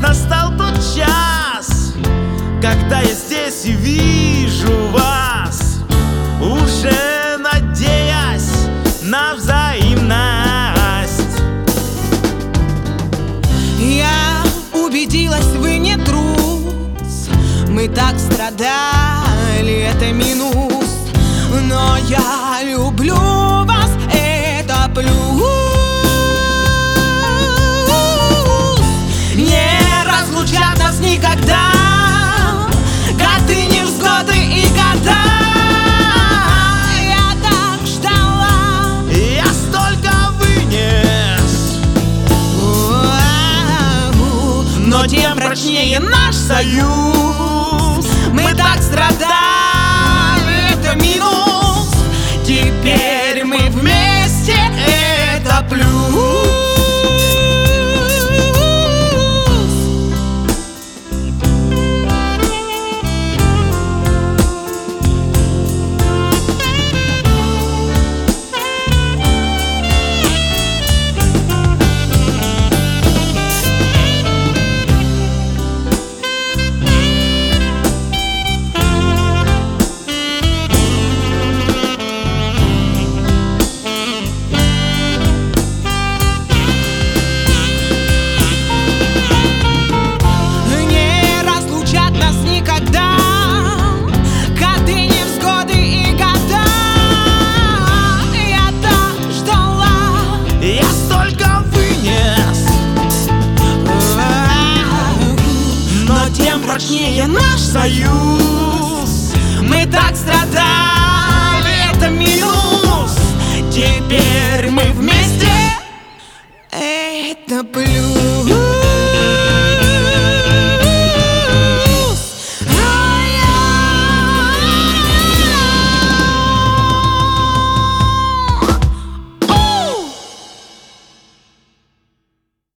настал тот час, когда я здесь и вижу вас, уже надеясь на взаимность. Я убедилась, вы не трус. Мы так страдали, это минус. Но я люблю вас, это плюс. Не разлучат нас никогда годы, невзгоды и года. Я так ждала, Я столько вынес, но тем прочнее наш союз. Мы так страдали, это минус. Теперь мы вместе, это плюс. прочнее наш союз. Мы так страдаем.